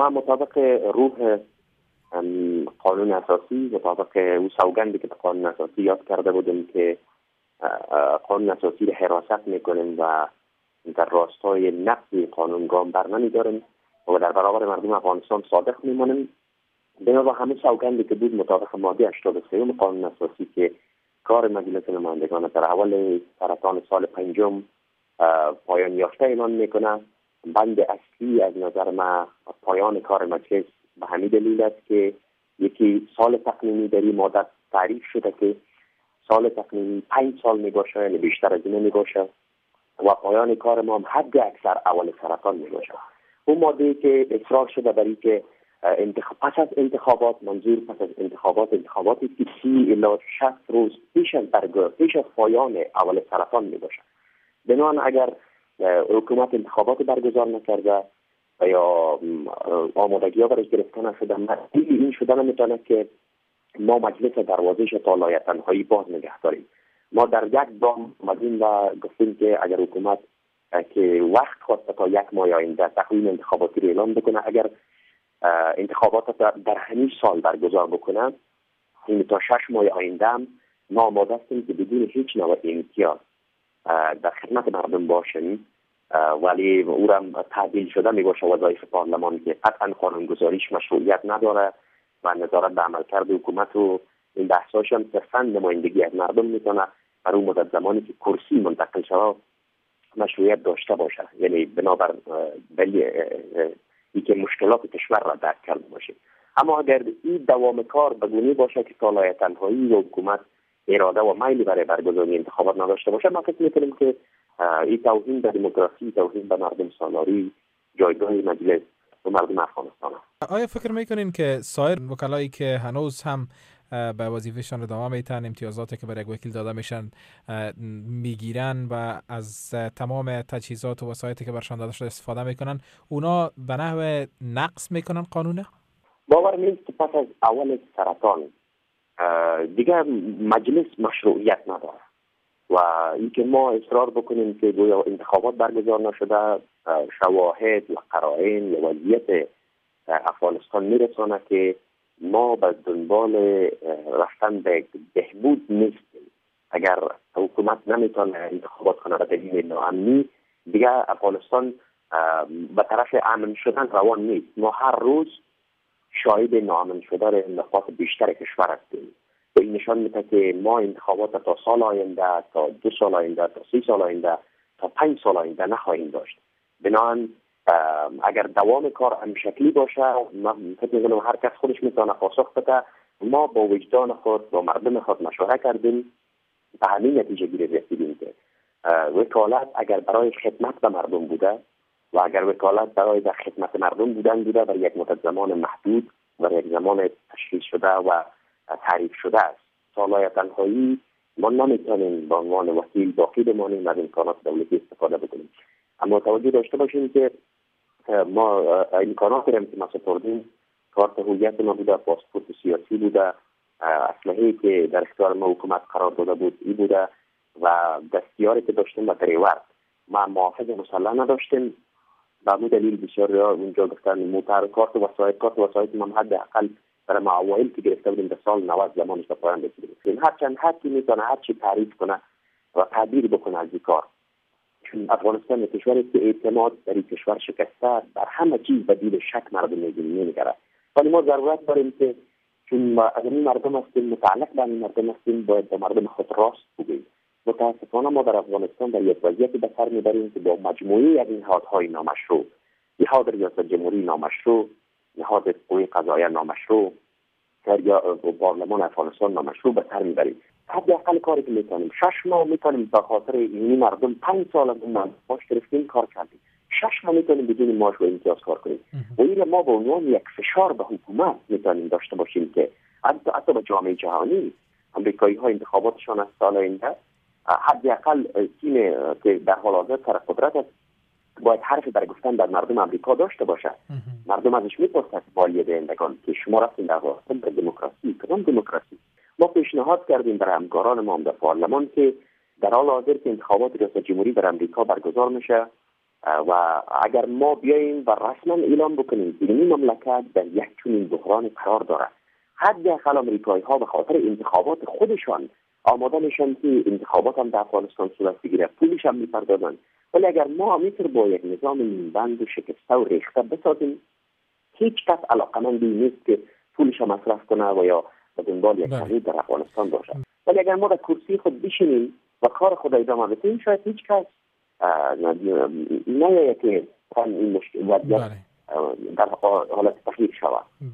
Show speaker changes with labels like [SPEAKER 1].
[SPEAKER 1] ما مطابق روح قانون اساسی، مطابق او سوگندی که به قانون اساسی یاد کرده بودیم که قانون اساسی را حراست میکنیم و در راستای نقض قانون گام بر نمیداریم و در برابر مردم افغانستان صادق میمانیم. بنا به همه سوگندی که بود مطابق ماده 83 قانون اساسی که کار مجلس نمایندگان در اول سرطان سال 5 پایان یافته اعلان میکنه. بند اصلی از نظر ما پایان کار مجلس به همین دلیل است که یکی سال تقنینی در این ماده تعریف شده که سال تقنینی 5 سال میباشه، یعنی بیشتر از این نمیباشه و پایان کار ما هم حد اکثر اول سرطان میباشه. اون ماده که اصرار شده برای که پس از انتخابات، منظور پس از انتخاباتی که 30 الی 60 روز پیش از پایان اول سرطان میباشه. بنابراین اگر حکومت انتخابات برگزار نکرده و یا آمادگی ها برای گرفتن نشده، مدیل این شده نمیتونه که ما مجلس دروازهش تا لایه تنهایی باز نگه داریم. ما در یک گام اومدیم و گفتیم که اگر حکومت که وقت خواسته تا 1 ماه آینده تقویم انتخاباتی رو اعلام بکنه، اگر انتخابات در همین سال برگزار بکنه، این تا 6 ماه آینده ما آماده هستیم که بدون هیچ نوع امتیاز در خدمت مردم باشیم، ولی او را تعدیل شده می باشه وظایف پارلمان که قطعا قانونگذاریش مشروعیت نداره و نظارت به عملکرد حکومت و این بحثاش هم صرفا نمایندگی از مردم میتونه برای اون مدت زمانی که کرسی منتقل شده مشروعیت داشته باشه، یعنی بنابر اینکه مشکلات کشور را درک کرده باشه. اما اگر این دوام کار به گونه باشه که تا لایه تنهایی و حکومت اراده و میلی برای برگزاری انتخابات نداشته باشه، ما فکر می‌کنیم که این توهین به دموکراسی، توهین به مردم سالاری، جایگاه مجلس و مردم افغانستان است.
[SPEAKER 2] آیا فکر می‌کنین که سایر وکلایی که هنوز هم به وظیفه‌شان ادامه میتن، امتیازاتی که برای یک وکیل داده میشن میگیرن و از تمام تجهیزات و وسایلی که برشان داده شده استفاده میکنن، اونا به نحو نقض میکنن قانونه؟
[SPEAKER 1] باور نیست که پس از اول سرطان دیگه مجلس مشروعیت نداره و اینکه ما اصرار بکنیم که گویا انتخابات برگزار نشده شواهد و قرائن و وضعیت افغانستان میرسانه که ما به دنبال رفتن به بهبود نیستیم. اگر حکومت نمیتونه انتخابات کنه به دلیل ناامنی، دیگه افغانستان به طرف امن شدن روان نیست. ما هر روز شاهد ناامن شدن نقاط بیشتر کشور هستیم و این نشان میده که ما انتخابات تا سال آینده، تا 2 سال آینده، تا 3 سال آینده، تا 5 سال آینده نخواهیم داشت. بنابراین اگر دوام کار همین شکلی باشه، من فکر می‌کنم هر کس خودش میتونه پاسخ بده. ما با وجدان خود، با مردم خود مشوره کردیم، به همین نتیجه گیری رسیدیم که وکالت اگر برای خدمت به مردم بوده و اگر وکالت برای در خدمت مردم بوده برای یک مدت زمان محدود و یک زمان تشخیص شده و تعریف شده است، سالهای تنهایی ما نمیتونیم به عنوان وکیل باقی بمانیم و از امکانات دولتی استفاده بکنیم. اما توجه داشته باشیم که ما امکانات را که ما سپردیم، کارت هویت ما بوده، پاسپورت سیاسی بوده، اسلحه‌ای که در اختیار ما حکومت قرار داده بود ای بوده و دستیاری که داشتیم به دریورد ما محافظ مسلح نداشتیم. به همون دلیل بسیاری اونجا گفتن موتر کارت وسایت ما حداقل برای ما اوایل که گرفته بودیم به سال 90 زمانش به پایان رسیدیم. هرچند حتی میتونه هر چی تعریف کنه و تعبیر بکنه از این کار، چون افغانستان کشوری که اعتماد در این کشور شکسته، در همه چیز بدیل شک مردم نمیگیره. ولی ما ضرورت داریم که چون ما از این مردم هستیم، متعلق به این مردم هستیم، باید به مردم خود راست بگیم. متاسفانه ما در افغانستان در یک وضعیتی به سر میبریم که با مجموعه از این نهادهای نامشروع، نهاد ریاست جمهوری نامشروع، نهاد قوه قضاییه نامشروع، یا پارلمان افغانستان نامشروع به سر میبریم. حداقل کاری که میتونیم 6 ماه میتونیم به خاطر این مردم 5 سال از اون معاش گرفتیم کار کردیم، 6 ماه میتونیم بدون معاش و امتیاز کار کنیم. و این ما به عنوان یک فشار به حکومت میتونیم داشته باشیم که حتی به جامعه جهانی، امریکایی ها انتخاباتشان از سال آینده، حداقل تیم که در حال حاضر سر قدرت است باید حرف برای گفتن در مردم امریکا داشته باشه. مردم ازش میپرسند مالیه دهندگان که شما رفتین در افغانستان به دموکراسی، کدام دموکراسی؟ ما پیشنهاد کردیم برای همکاران ما در پارلمان که در حال حاضر که انتخابات ریاست جمهوری در امریکا برگزار میشه، و اگر ما بیاییم و رسما اعلام بکنیم که این مملکت در یک چنین بحران قرار داره، حداقل امریکایی ها به خاطر انتخابات خودشان آماده میشن که انتخابات هم در افغانستان صورت بگیره، پولش هم میپردازن. ولی اگر ما میتر با یک نظام نیمبند و شکسته و ریخته بسازیم، هیچ کس علاقمندی نیست که پولش هم مصرف کنه و یا به دنبال یک تغییر در افغانستان باشه. ولی اگر ما در کرسی خود بشینیم و کار خود ادامه بدیم، شاید هیچ کس نه که این مشکل در حالت تغییر شود.